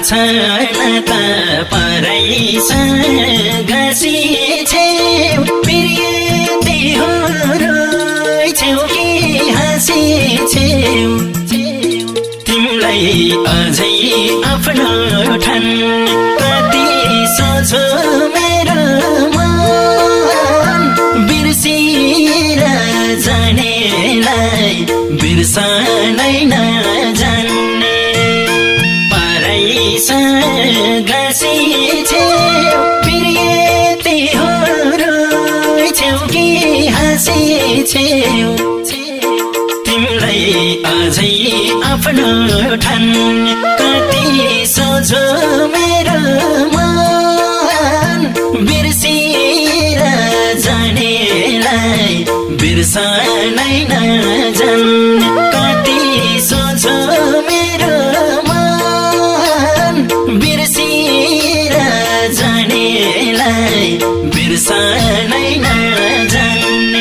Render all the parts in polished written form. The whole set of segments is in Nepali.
छैन त परैसँग घसिछेउ प्रियति हो रोइछेउ कि हाँसिछेउ तिमीलाई अझै आफ्नो ठान कति सोझो मेरो मन बिर्सिएर जानेलाई बिर्सनै नजान्ने परैसँग घसिछेउ प्रियति हो रोइछेउ कि हाँसिछेउ तिमीलाई अझै आफ्नो ठान कति सोझो मेरो मन बिर्सिएर जानेलाई बिर्सनै नजान्ने कति सोझो मेरो मन बिर्सिएर जानेलाई बिर्सनै नजान्ने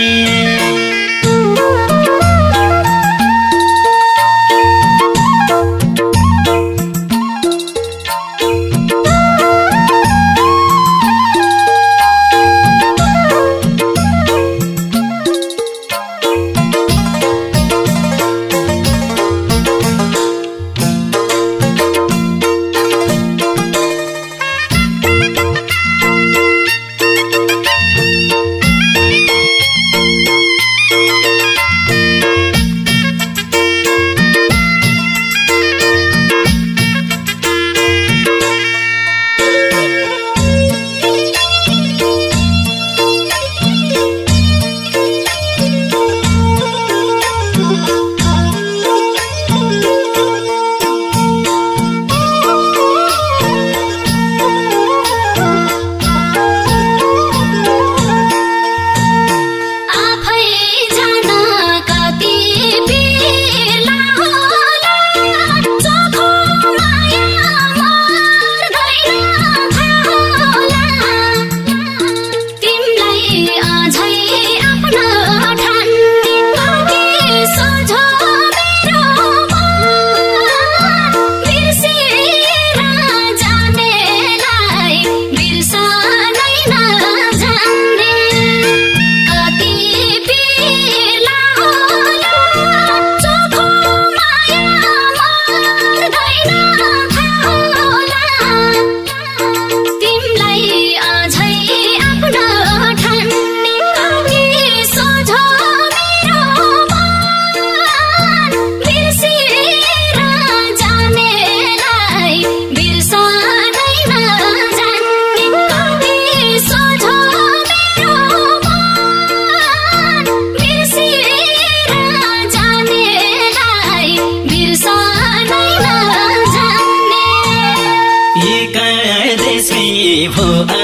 भो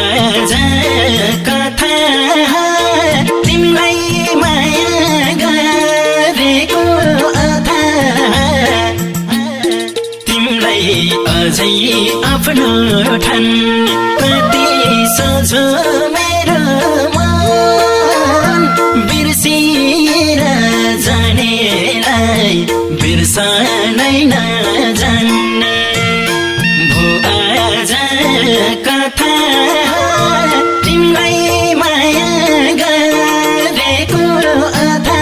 आज कथा तिमीलाई माया गरेको अथा तिमीलाई अझै आफ्नो ठान कति सोझो मेरो मन बिर्सिएर जानेलाई बिर्सनै नजान्ने भो आज कथा तिमीलाई माया गरेको अथा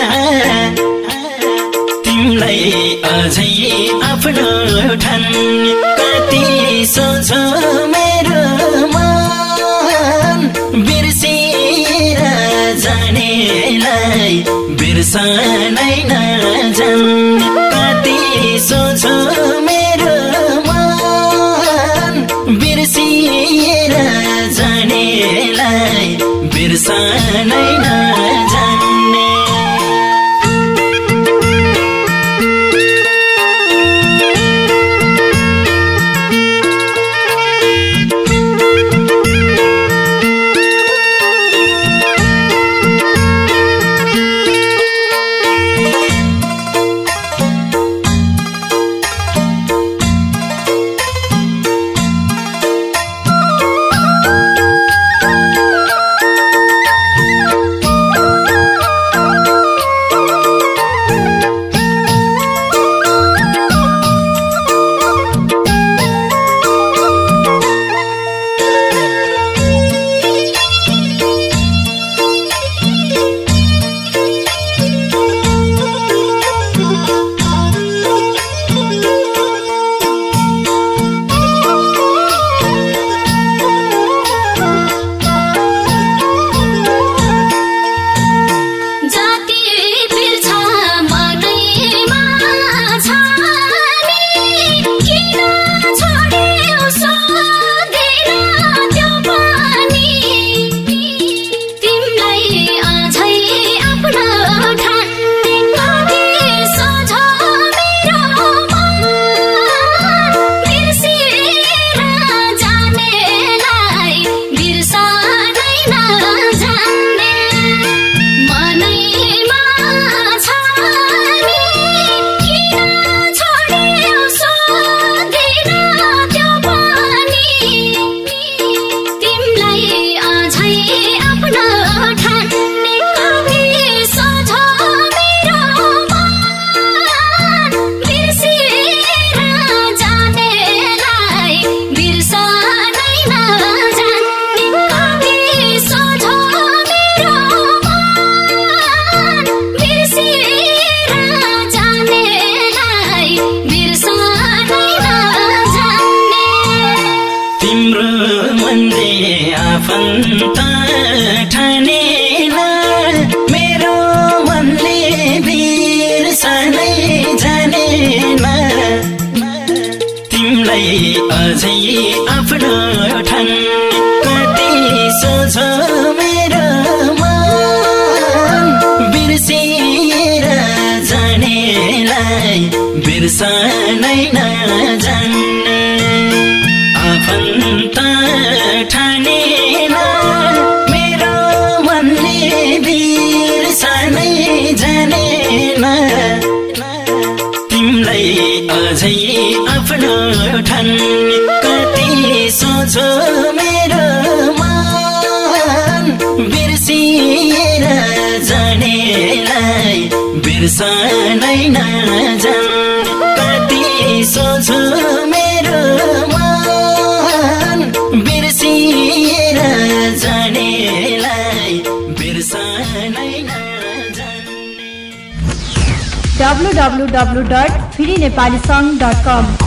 तिमीलाई अझै आफ्नो ठान कति सोझो मेरो मन बिर्सिएर जानेलाई बिर्सनै नजान्ने कति सोझो मेरो मन बिर्सिएर जानेलाई बिर्सनै नजान्ने बिर्सनै नजान्ने आफन्त ठानेर मेरो मनले बिर्सनै जानेन तिमीलाई अझै आफ्नो ठान्ने कति सोचो मेरो मन बिर्सिएर जानेलाई बिर्सनै नजान्ने कति सोचो मेरो मन बिर्सिएर जानेलाई बिर्सनै नजान्ने www.freenepalisong.com